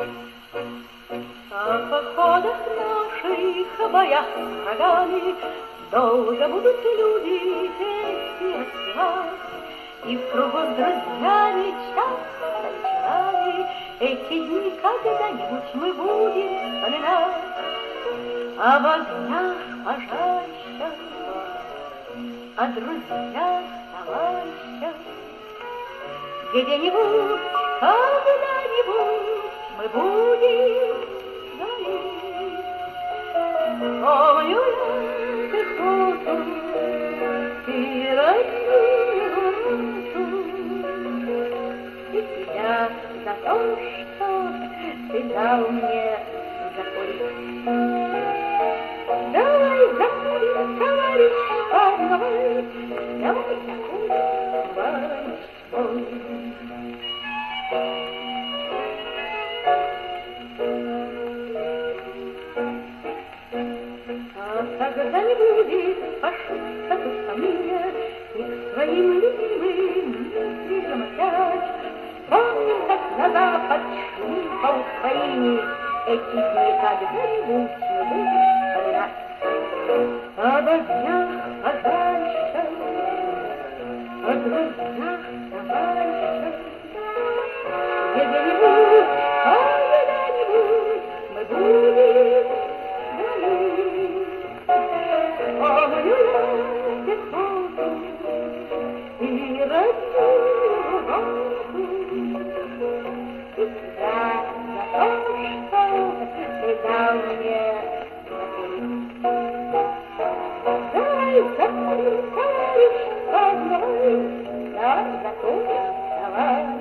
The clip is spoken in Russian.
О походах наших, о боях с врагами долго будут люди песни распевать, и в кругу с друзьями часто вечерами эти дни когда-нибудь мы будем вспоминать. Об огнях пожарищах, о друзьях, товарищах, где-нибудь, когда-нибудь мы будем говорить. Помню я пехоту и родную роту, и тебя за то, что ты дал мне закурить. Давай закурим, товарищ мой, давай закурим, товарищ мой. Когда не будет фашиста тускания, и к своим любимым мыслям опять вспомним, как на запад шли по Украине. Эти дни когда-нибудь мы будем вспоминать. Об огнях пожарищах, о друзьях товарищах, где-нибудь, когда-нибудь мы будем говорить. Помню я пехоту и родную роту, и тебя за то, что ты дал мне закурить. Давай закурим, товарищ, давай закурим, давай.